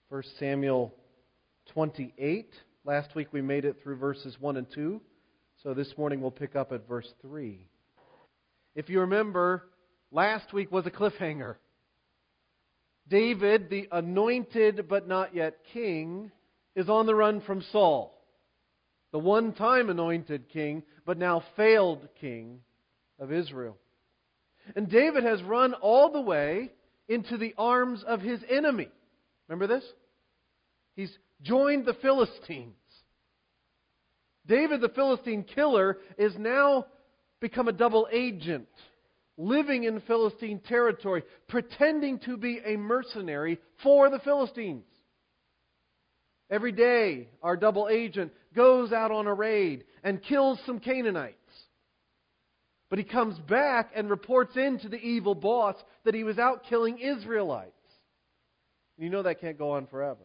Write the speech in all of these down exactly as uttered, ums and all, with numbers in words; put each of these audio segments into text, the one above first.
First Samuel twenty-eight. Last week we made it through verses one and two. So this morning we'll pick up at verse three. If you remember, last week was a cliffhanger. David, the anointed but not yet king, is on the run from Saul, the one-time anointed king, but now failed king of Israel. And David has run all the way into the arms of his enemy. Remember this? He's joined the Philistines. David, the Philistine killer, is now become a double agent, living in Philistine territory, pretending to be a mercenary for the Philistines. Every day, our double agent goes out on a raid and kills some Canaanites. But he comes back and reports in to the evil boss that he was out killing Israelites. You know that can't go on forever.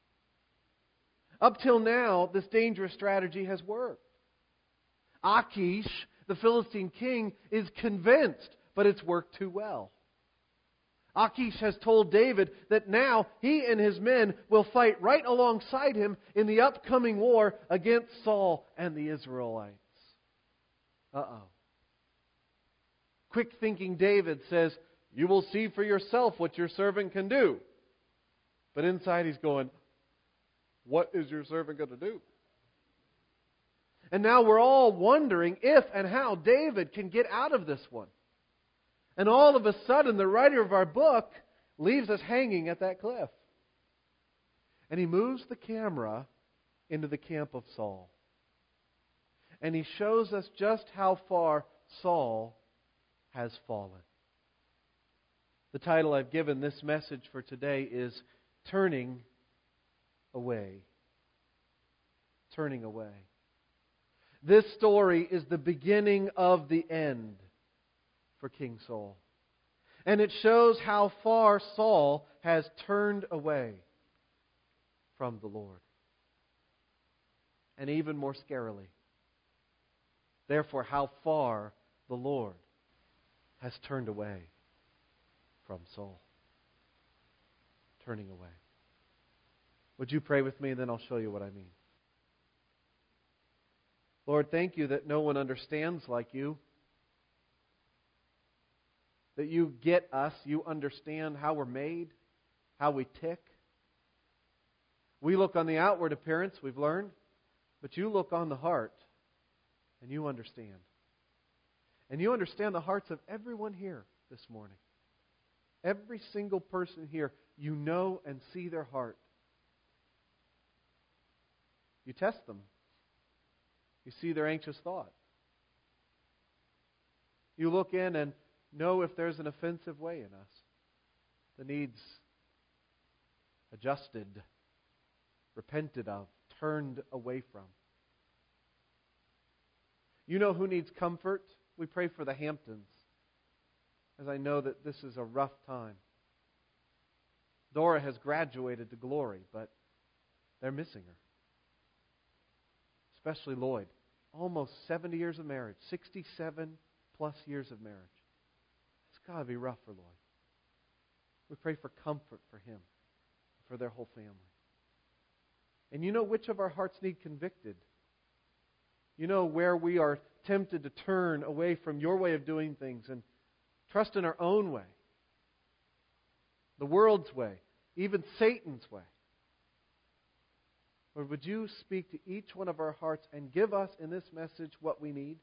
Up till now, this dangerous strategy has worked. Achish, the Philistine king, is convinced, but it's worked too well. Achish has told David that now he and his men will fight right alongside him in the upcoming war against Saul and the Israelites. Uh-oh. Quick-thinking David says, "You will see for yourself what your servant can do." But inside he's going, "What is your servant going to do?" And now we're all wondering if and how David can get out of this one. And all of a sudden, the writer of our book leaves us hanging at that cliff. And he moves the camera into the camp of Saul. And he shows us just how far Saul has fallen. The title I've given this message for today is Turning Away. Turning away. This story is the beginning of the end for King Saul. And it shows how far Saul has turned away from the Lord. And even more scarily, therefore, how far the Lord has turned away from Saul. Turning away. Would you pray with me, and then I'll show you what I mean. Lord, thank you that no one understands like you. That you get us, you understand how we're made, how we tick. We look on the outward appearance, we've learned, but you look on the heart, and you understand. And you understand the hearts of everyone here this morning. Every single person here, you know and see their heart. You test them. You see their anxious thought. You look in and know if there's an offensive way in us that needs adjusted, repented of, turned away from. You know who needs comfort. We pray for the Hamptons, as I know that this is a rough time. Dora has graduated to glory, but they're missing her. Especially Lloyd. Almost seventy years of marriage. sixty-seven plus years of marriage. It's got to be rough for Lloyd. We pray for comfort for him, for their whole family. And you know which of our hearts need convicted. You know where we are tempted to turn away from your way of doing things and trust in our own way. The world's way. Even Satan's way. Lord, would you speak to each one of our hearts and give us in this message what we need?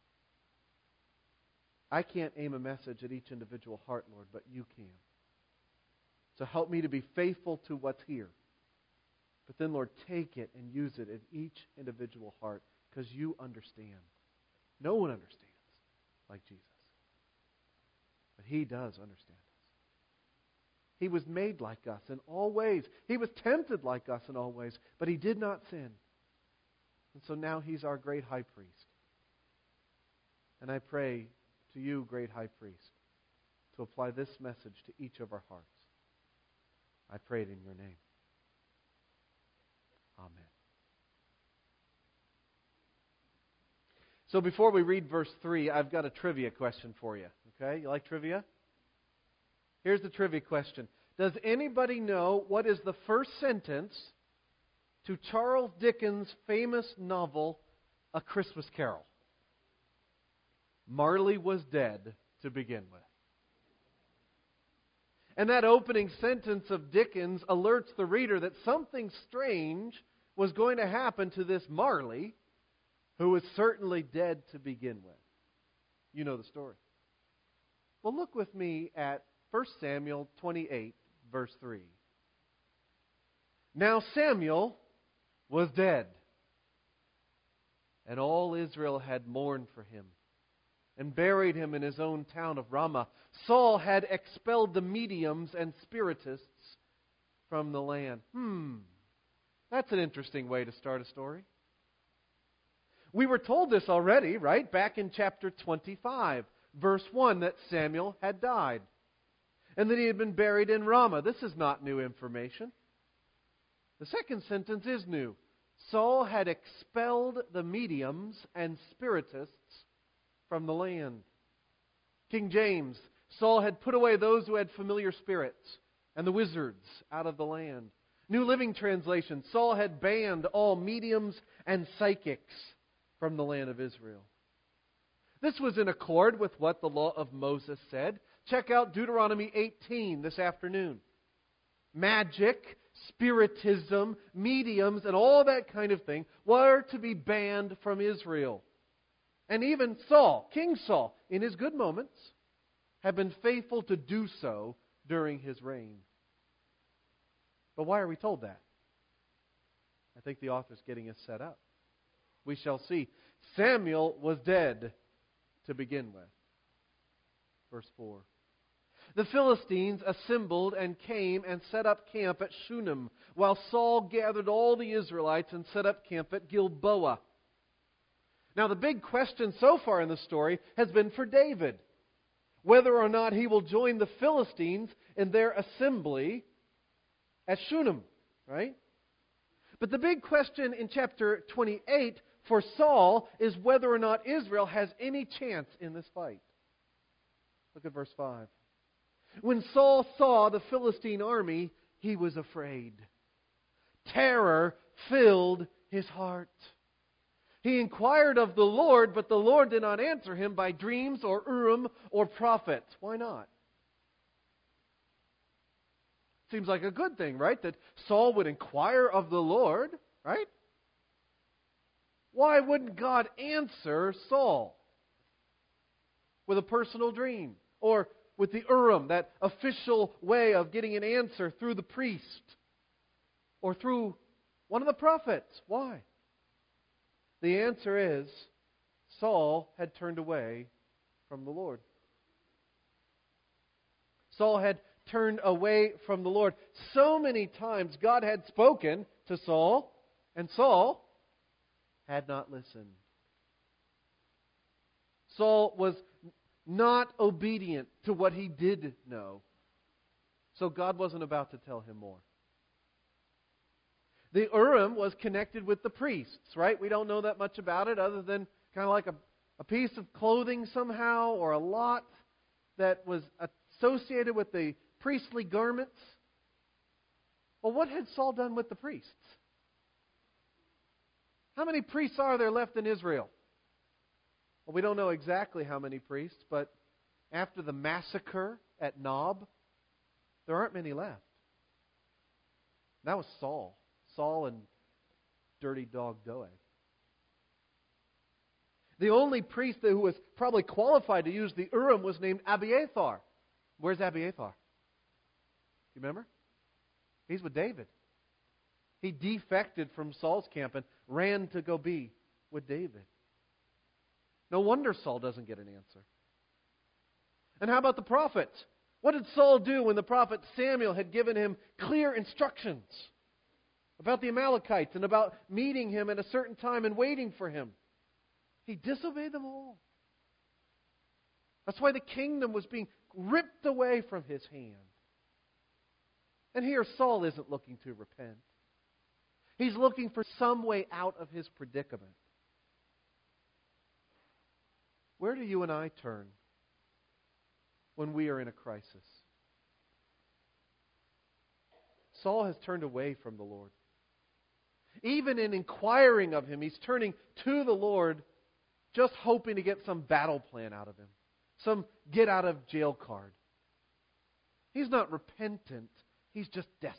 I can't aim a message at each individual heart, Lord, but you can. So help me to be faithful to what's here. But then, Lord, take it and use it in each individual heart because you understand. No one understands like Jesus. But He does understand us. He was made like us in all ways. He was tempted like us in all ways, but He did not sin. And so now He's our great high priest. And I pray to you, great high priest, to apply this message to each of our hearts. I pray it in your name. Amen. So before we read verse three, I've got a trivia question for you. Okay? You like trivia? Here's the trivia question. Does anybody know what is the first sentence to Charles Dickens' famous novel, A Christmas Carol? Marley was dead to begin with. And that opening sentence of Dickens alerts the reader that something strange was going to happen to this Marley, who was certainly dead to begin with. You know the story. Well, look with me at First Samuel twenty-eight, verse three. Now Samuel was dead, and all Israel had mourned for him, and buried him in his own town of Ramah. Saul had expelled the mediums and spiritists from the land. Hmm, that's an interesting way to start a story. We were told this already, right? Back in chapter twenty-five, verse one, that Samuel had died, and that he had been buried in Ramah. This is not new information. The second sentence is new. Saul had expelled the mediums and spiritists from the land. King James, Saul had put away those who had familiar spirits and the wizards out of the land. New Living Translation, Saul had banned all mediums and psychics from the land of Israel. This was in accord with what the law of Moses said. Check out Deuteronomy eighteen this afternoon. Magic, spiritism, mediums, and all that kind of thing were to be banned from Israel. And even Saul, King Saul, in his good moments, had been faithful to do so during his reign. But why are we told that? I think the author's getting us set up. We shall see. Samuel was dead to begin with. Verse four. The Philistines assembled and came and set up camp at Shunem, while Saul gathered all the Israelites and set up camp at Gilboa. Now, the big question so far in the story has been for David, whether or not he will join the Philistines in their assembly at Shunem, right? But the big question in chapter twenty-eight for Saul is whether or not Israel has any chance in this fight. Look at verse five. When Saul saw the Philistine army, he was afraid. Terror filled his heart. He inquired of the Lord, but the Lord did not answer him by dreams or Urim or prophets. Why not? Seems like a good thing, right? That Saul would inquire of the Lord, right? Why wouldn't God answer Saul with a personal dream? Or with the Urim, that official way of getting an answer through the priest? Or through one of the prophets? Why? The answer is, Saul had turned away from the Lord. Saul had turned away from the Lord. So many times God had spoken to Saul, and Saul had not listened. Saul was not obedient to what he did know. So God wasn't about to tell him more. The Urim was connected with the priests, right? We don't know that much about it other than kind of like a, a piece of clothing somehow or a lot that was associated with the priestly garments. Well, what had Saul done with the priests? How many priests are there left in Israel? Well, we don't know exactly how many priests, but after the massacre at Nob, there aren't many left. That was Saul. Saul and dirty dog Doeg. The only priest who was probably qualified to use the Urim was named Abiathar. Where's Abiathar? You remember? He's with David. He defected from Saul's camp and ran to go be with David. No wonder Saul doesn't get an answer. And how about the prophets? What did Saul do when the prophet Samuel had given him clear instructions about the Amalekites and about meeting him at a certain time and waiting for him? He disobeyed them all. That's why the kingdom was being ripped away from his hand. And here Saul isn't looking to repent. He's looking for some way out of his predicament. Where do you and I turn when we are in a crisis? Saul has turned away from the Lord. Even in inquiring of him, he's turning to the Lord just hoping to get some battle plan out of him, some get out of jail card. He's not repentant, he's just desperate.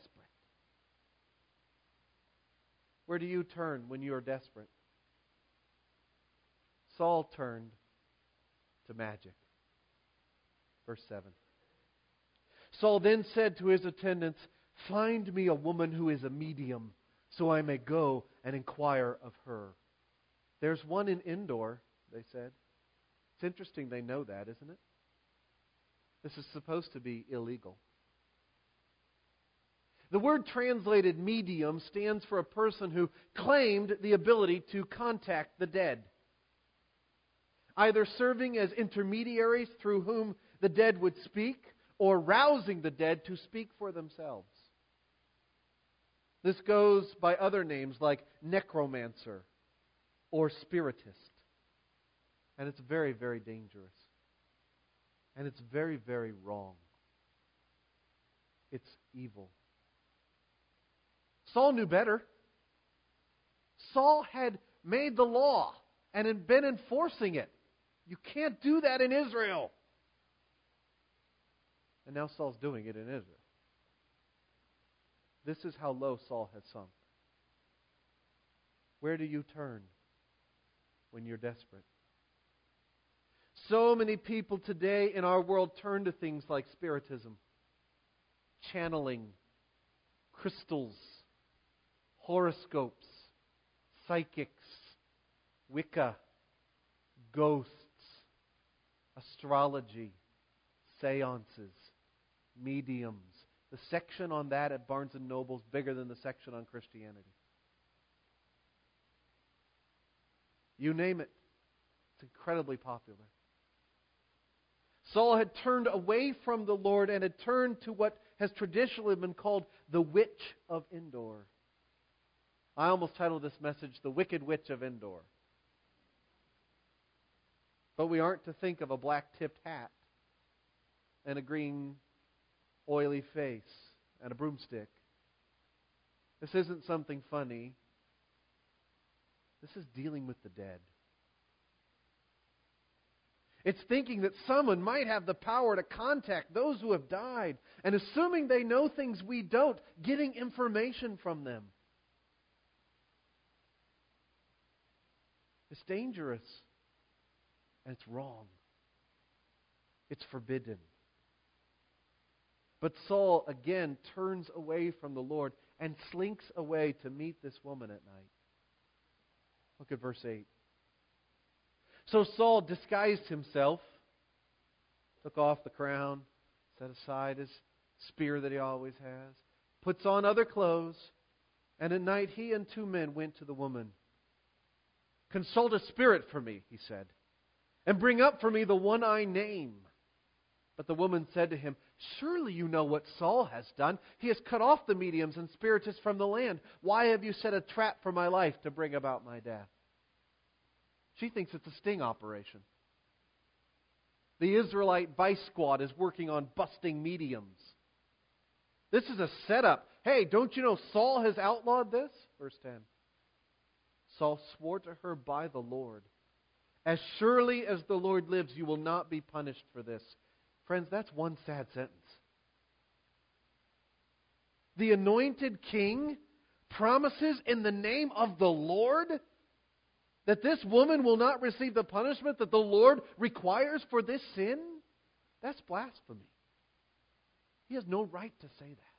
Where do you turn when you are desperate? Saul turned to magic. Verse seven. Saul then said to his attendants, "Find me a woman who is a medium, so I may go and inquire of her." There's one in Endor, they said. It's interesting they know that, isn't it? This is supposed to be illegal. The word translated medium stands for a person who claimed the ability to contact the dead, either serving as intermediaries through whom the dead would speak, or rousing the dead to speak for themselves. This goes by other names like necromancer or spiritist. And it's very, very dangerous. And it's very, very wrong. It's evil. Saul knew better. Saul had made the law and had been enforcing it. You can't do that in Israel. And now Saul's doing it in Israel. This is how low Saul has sunk. Where do you turn when you're desperate? So many people today in our world turn to things like spiritism, channeling, crystals, horoscopes, psychics, Wicca, ghosts, astrology, seances, mediums. The section on that at Barnes and Noble is bigger than the section on Christianity. You name it. It's incredibly popular. Saul had turned away from the Lord and had turned to what has traditionally been called the Witch of Endor. I almost titled this message, The Wicked Witch of Endor. But we aren't to think of a black-tipped hat and a green, oily face and a broomstick. This isn't something funny. This is dealing with the dead. It's thinking that someone might have the power to contact those who have died, and assuming they know things we don't, getting information from them. It's dangerous, and it's wrong. It's forbidden. But Saul, again, turns away from the Lord and slinks away to meet this woman at night. Look at verse eight. So Saul disguised himself, took off the crown, set aside his spear that he always has, puts on other clothes, and at night he and two men went to the woman. "Consult a spirit for me," he said, "and bring up for me the one I name." But the woman said to him, "Surely you know what Saul has done. He has cut off the mediums and spiritists from the land. Why have you set a trap for my life to bring about my death?" She thinks it's a sting operation. The Israelite vice squad is working on busting mediums. This is a setup. Hey, don't you know Saul has outlawed this? Verse ten. Saul swore to her by the Lord, "As surely as the Lord lives, you will not be punished for this." Friends, that's one sad sentence. The anointed king promises in the name of the Lord that this woman will not receive the punishment that the Lord requires for this sin? That's blasphemy. He has no right to say that.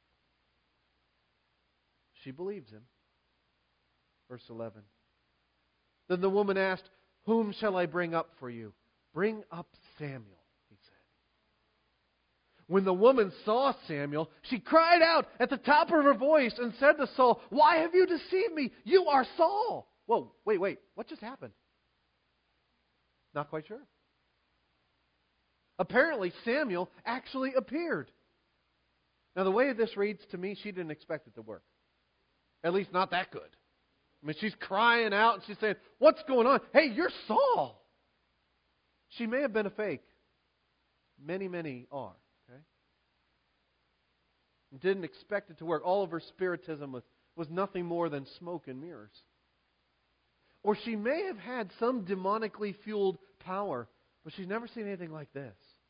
She believes him. Verse eleven. Then the woman asked, "Whom shall I bring up for you?" "Bring up Samuel," he said. When the woman saw Samuel, she cried out at the top of her voice and said to Saul, "Why have you deceived me? You are Saul." Whoa, wait, wait. What just happened? Not quite sure. Apparently, Samuel actually appeared. Now, the way this reads to me, she didn't expect it to work. At least not that good. I mean, she's crying out and she's saying, "What's going on? Hey, you're Saul." She may have been a fake. Many, many are. Okay? and didn't expect it to work. All of her spiritism was, was nothing more than smoke and mirrors. Or she may have had some demonically fueled power, but she's never seen anything like this.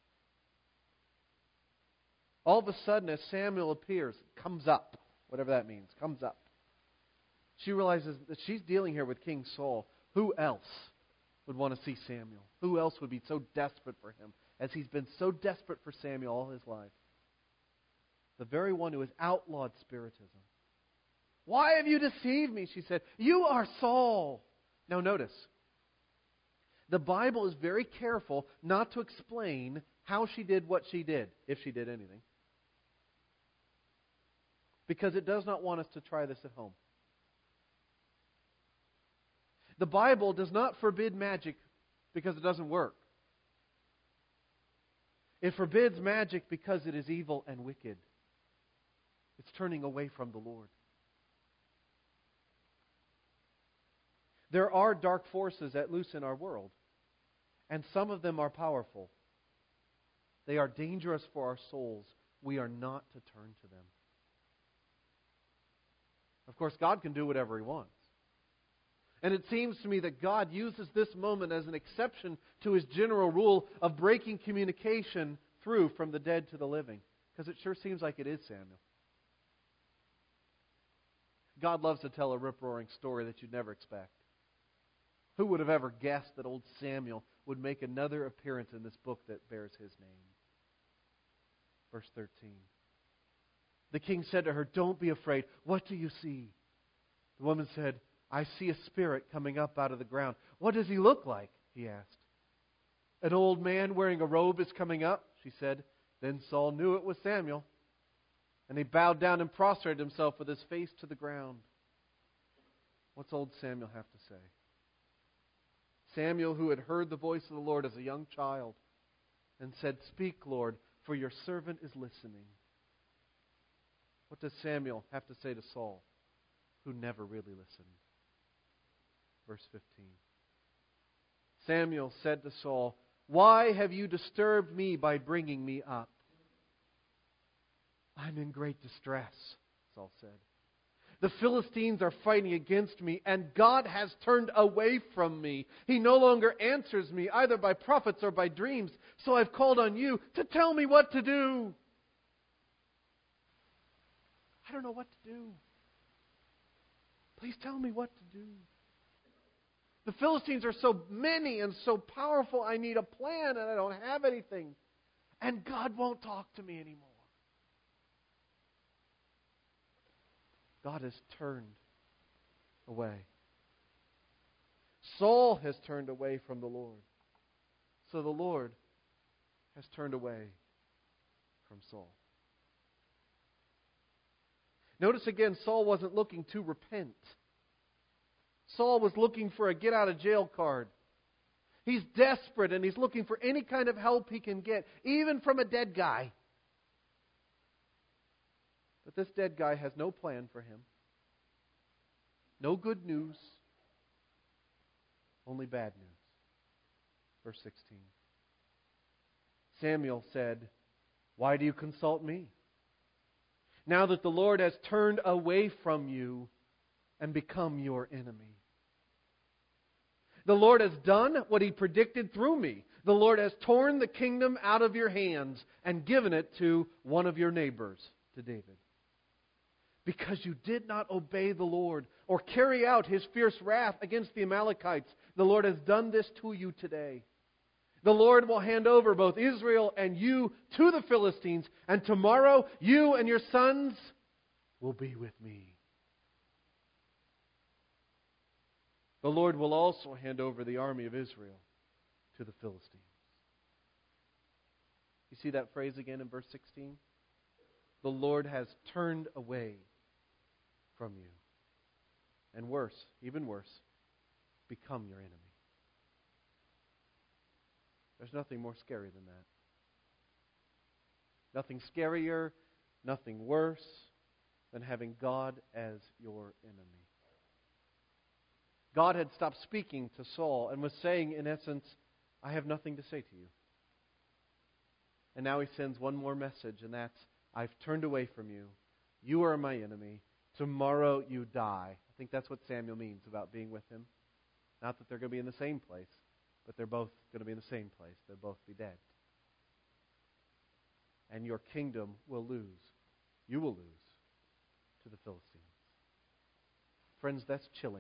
All of a sudden, as Samuel appears, comes up, whatever that means, comes up. She realizes that she's dealing here with King Saul. Who else would want to see Samuel? Who else would be so desperate for him as he's been so desperate for Samuel all his life? The very one who has outlawed Spiritism. Why have you deceived me? She said. You are Saul. Now notice, the Bible is very careful not to explain how she did what she did, if she did anything. Because it does not want us to try this at home. The Bible does not forbid magic because it doesn't work. It forbids magic because it is evil and wicked. It's turning away from the Lord. There are dark forces at loose in our world, and some of them are powerful. They are dangerous for our souls. We are not to turn to them. Of course, God can do whatever He wants. And it seems to me that God uses this moment as an exception to His general rule of breaking communication through from the dead to the living. Because it sure seems like it is Samuel. God loves to tell a rip-roaring story that you'd never expect. Who would have ever guessed that old Samuel would make another appearance in this book that bears his name? Verse thirteen. The king said to her, "Don't be afraid. What do you see?" The woman said, "I see a spirit coming up out of the ground." "What does he look like?" he asked. "An old man wearing a robe is coming up," she said. Then Saul knew it was Samuel. And he bowed down and prostrated himself with his face to the ground. What's old Samuel have to say? Samuel, who had heard the voice of the Lord as a young child, and said, "Speak, Lord, for your servant is listening." What does Samuel have to say to Saul, who never really listened? Verse fifteen. Samuel said to Saul, "Why have you disturbed me by bringing me up?" "I'm in great distress," Saul said. "The Philistines are fighting against me, and God has turned away from me. He no longer answers me, either by prophets or by dreams. So I've called on you to tell me what to do." I don't know what to do. Please tell me what to do. The Philistines are so many and so powerful, I need a plan, and I don't have anything. And God won't talk to me anymore. God has turned away. Saul has turned away from the Lord. So the Lord has turned away from Saul. Notice again, Saul wasn't looking to repent. Saul was looking for a get-out-of-jail card. He's desperate and he's looking for any kind of help he can get, even from a dead guy. But this dead guy has no plan for him. No good news. Only bad news. Verse sixteen. Samuel said, "Why do you consult me? Now that the Lord has turned away from you and become your enemy. The Lord has done what He predicted through me. The Lord has torn the kingdom out of your hands and given it to one of your neighbors," to David. "Because you did not obey the Lord or carry out His fierce wrath against the Amalekites, the Lord has done this to you today. The Lord will hand over both Israel and you to the Philistines, and tomorrow you and your sons will be with me. The Lord will also hand over the army of Israel to the Philistines." You see that phrase again in verse sixteen? The Lord has turned away from you. And worse, even worse, become your enemy. There's nothing more scary than that. Nothing scarier, nothing worse than having God as your enemy. God had stopped speaking to Saul and was saying, in essence, "I have nothing to say to you." And now He sends one more message, and that's, I've turned away from you. You are my enemy. Tomorrow you die. I think that's what Samuel means about being with him. Not that they're going to be in the same place, but they're both going to be in the same place. They'll both be dead. And your kingdom will lose. You will lose to the Philistines. Friends, that's chilling.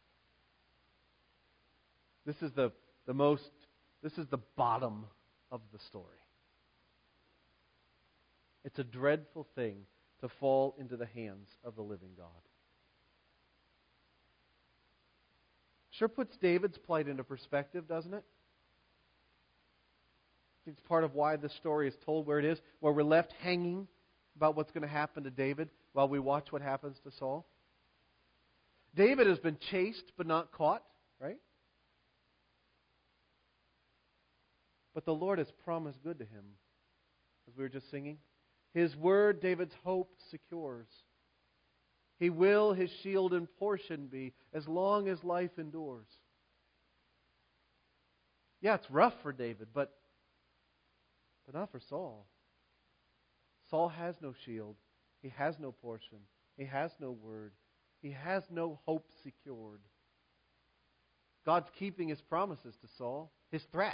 This is the, the most, this is the bottom of the story. It's a dreadful thing to fall into the hands of the living God. Sure puts David's plight into perspective, doesn't it? I think it's part of why this story is told where it is, where we're left hanging about what's going to happen to David while we watch what happens to Saul. David has been chased but not caught, right? But the Lord has promised good to him, as we were just singing. His word, David's hope secures. He will his shield and portion be as long as life endures. Yeah, it's rough for David, but, but not for Saul. Saul has no shield. He has no portion. He has no word. He has no hope secured. God's keeping His promises to Saul, His threats.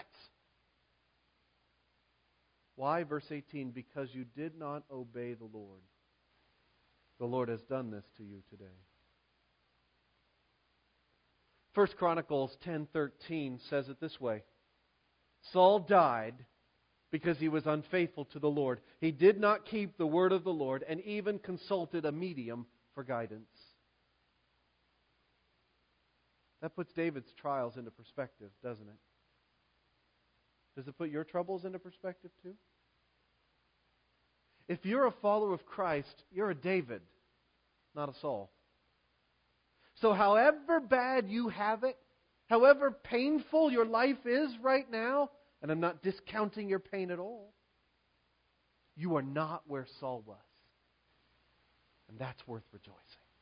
Why? Verse eighteen, because you did not obey the Lord. The Lord has done this to you today. First Chronicles ten thirteen says it this way. Saul died because he was unfaithful to the Lord. He did not keep the word of the Lord and even consulted a medium for guidance. That puts David's trials into perspective, doesn't it? Does it put your troubles into perspective too? If you're a follower of Christ, you're a David, not a Saul. So however bad you have it, however painful your life is right now, and I'm not discounting your pain at all, you are not where Saul was. And that's worth rejoicing.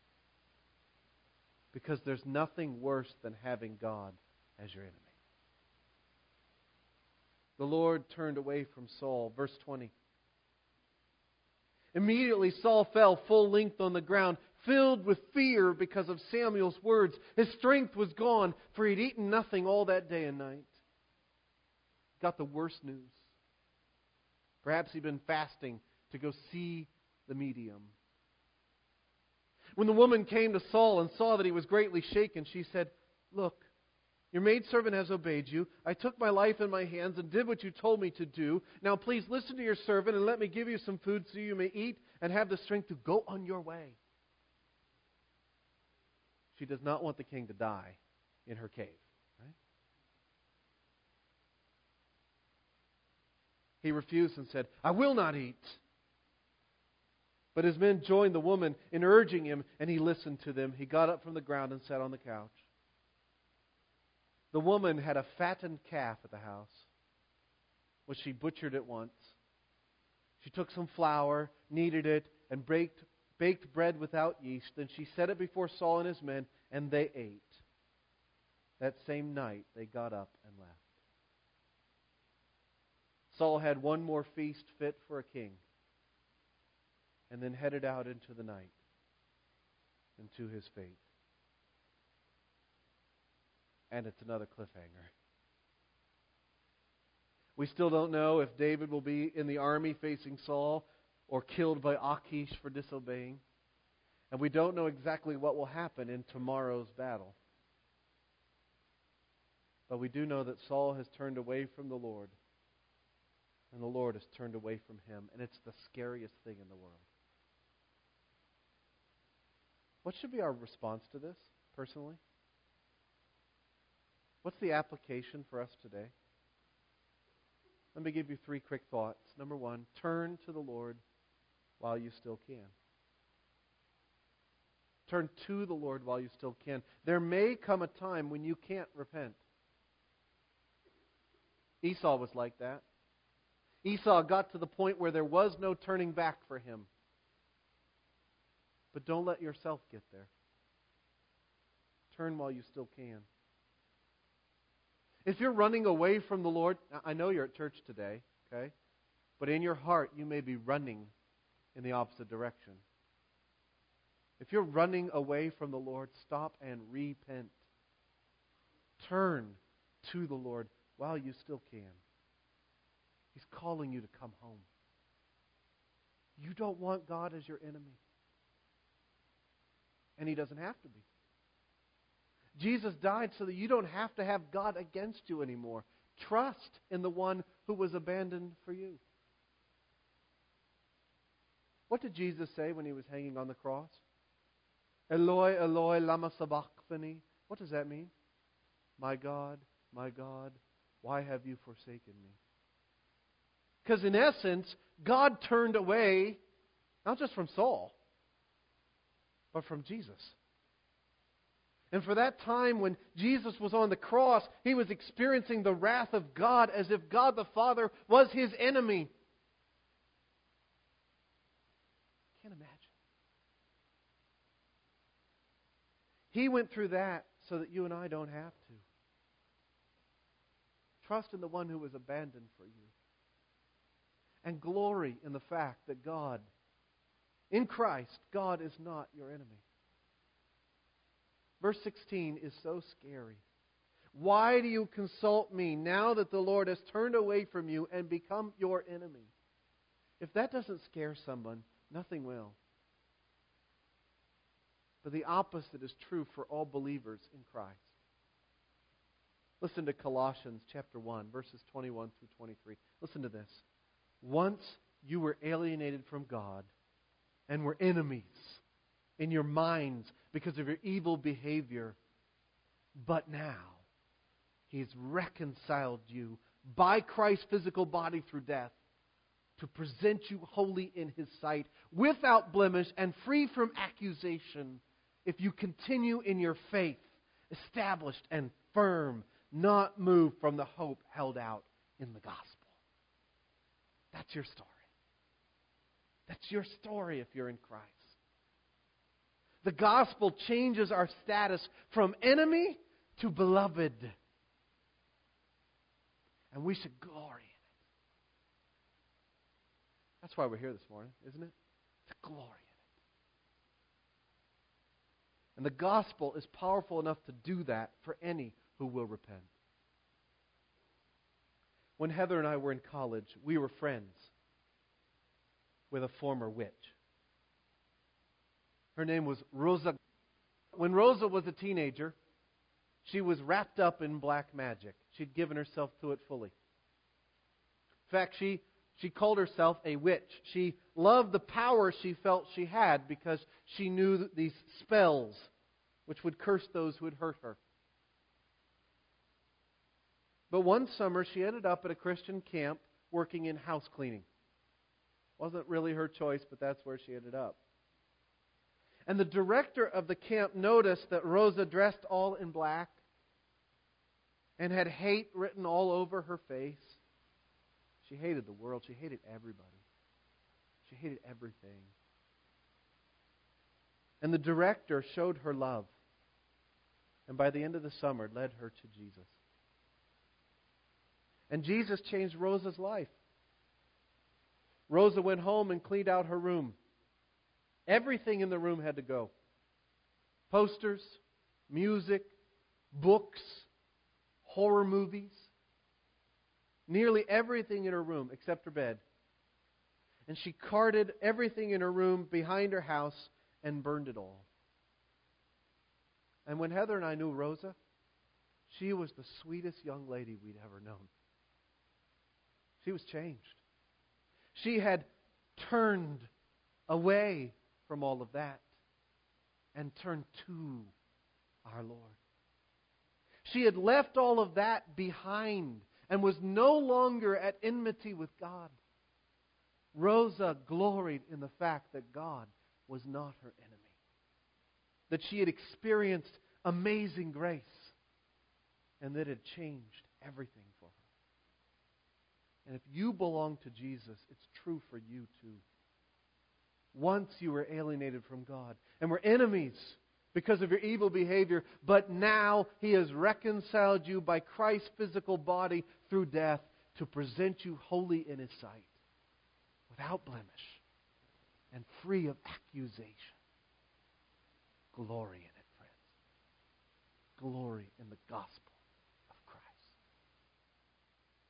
Because there's nothing worse than having God as your enemy. The Lord turned away from Saul. Verse twenty. Immediately Saul fell full length on the ground, filled with fear because of Samuel's words. His strength was gone, for he'd eaten nothing all that day and night. Got the worst news. Perhaps he'd been fasting to go see the medium. When the woman came to Saul and saw that he was greatly shaken, she said, Look, your maidservant has obeyed you. I took my life in my hands and did what you told me to do. Now please listen to your servant and let me give you some food so you may eat and have the strength to go on your way. She does not want the king to die in her cave. Right? He refused and said, I will not eat. But his men joined the woman in urging him, and he listened to them. He got up from the ground and sat on the couch. The woman had a fattened calf at the house, which she butchered at once. She took some flour, kneaded it, and baked, baked bread without yeast. Then she set it before Saul and his men, and they ate. That same night they got up and left. Saul had one more feast fit for a king, and then headed out into the night and to his fate. And it's another cliffhanger. We still don't know if David will be in the army facing Saul or killed by Achish for disobeying. And we don't know exactly what will happen in tomorrow's battle. But we do know that Saul has turned away from the Lord, and the Lord has turned away from him. And it's the scariest thing in the world. What should be our response to this, personally? What's the application for us today? Let me give you three quick thoughts. Number one, turn to the Lord while you still can. Turn to the Lord while you still can. There may come a time when you can't repent. Esau was like that. Esau got to the point where there was no turning back for him. But don't let yourself get there. Turn while you still can. If you're running away from the Lord, I know you're at church today, okay? But in your heart, you may be running in the opposite direction. If you're running away from the Lord, stop and repent. Turn to the Lord while you still can. He's calling you to come home. You don't want God as your enemy. And He doesn't have to be. Jesus died so that you don't have to have God against you anymore. Trust in the one who was abandoned for you. What did Jesus say when He was hanging on the cross? Eloi, Eloi, lama sabachthani. What does that mean? My God, my God, why have you forsaken me? Because in essence, God turned away, not just from Saul, but from Jesus. And for that time when Jesus was on the cross, He was experiencing the wrath of God as if God the Father was His enemy. Can't imagine. He went through that so that you and I don't have to. Trust in the one who was abandoned for you. And glory in the fact that God, in Christ, God is not your enemy. Verse sixteen is so scary. Why do you consult me now that the Lord has turned away from you and become your enemy? If that doesn't scare someone, nothing will. But the opposite is true for all believers in Christ. Listen to Colossians chapter one, verses twenty-one through twenty-three. Listen to this. Once you were alienated from God and were enemies in your minds because of your evil behavior, but now He's reconciled you by Christ's physical body through death to present you holy in His sight, without blemish and free from accusation, if you continue in your faith, established and firm, not moved from the hope held out in the gospel. That's your story. That's your story if you're in Christ. The gospel changes our status from enemy to beloved. And we should glory in it. That's why we're here this morning, isn't it? To glory in it. And the gospel is powerful enough to do that for any who will repent. When Heather and I were in college, we were friends with a former witch. Her name was Rosa. When Rosa was a teenager, she was wrapped up in black magic. She'd given herself to it fully. In fact, she, she called herself a witch. She loved the power she felt she had because she knew these spells which would curse those who had hurt her. But one summer, she ended up at a Christian camp working in house cleaning. Wasn't really her choice, but that's where she ended up. And the director of the camp noticed that Rosa dressed all in black and had hate written all over her face. She hated the world. She hated everybody. She hated everything. And the director showed her love. And by the end of the summer, led her to Jesus. And Jesus changed Rosa's life. Rosa went home and cleaned out her room. Everything in the room had to go. Posters, music, books, horror movies. Nearly everything in her room except her bed. And she carted everything in her room behind her house and burned it all. And when Heather and I knew Rosa, she was the sweetest young lady we'd ever known. She was changed. She had turned away from all of that and turned to our Lord. She had left all of that behind and was no longer at enmity with God. Rosa gloried in the fact that God was not her enemy. That she had experienced amazing grace and that it had changed everything for her. And if you belong to Jesus, it's true for you too. Once you were alienated from God and were enemies because of your evil behavior, but now He has reconciled you by Christ's physical body through death to present you holy in His sight, without blemish and free of accusation. Glory in it, friends. Glory in the gospel